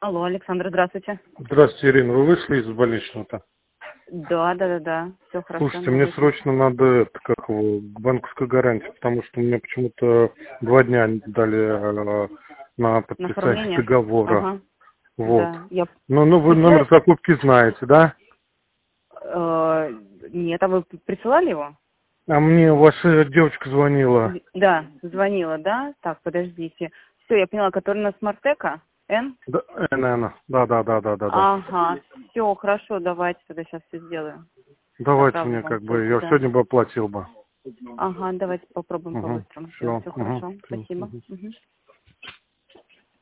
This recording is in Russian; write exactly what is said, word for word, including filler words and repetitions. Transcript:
Алло, Александр, здравствуйте. Здравствуйте, Ирина. Вы вышли из больничного-то? Да, да, да, да. Все хорошо. Слушайте, мне срочно надо это, как его, банковскую гарантию, потому что мне почему-то два дня дали э, на На подписание оформление? договора. Ага. Вот. Да. Я Ну, ну, вы номер присылаю... закупки знаете, да? э, Нет, а вы присылали его? А мне ваша девочка звонила. Да, звонила, да? Так, подождите. Все, я поняла, который на Смартека? Н? Да, э, наверное. Да, да, да, да, да, да. Ага. Все, хорошо, давайте тогда сейчас все сделаю. Давайте Направлю мне вам как все бы, я сюда. сегодня бы оплатил бы. Ага, давайте попробуем Угу. по-быстрому сделать. Все. Все Угу. хорошо. Спасибо. Мгм.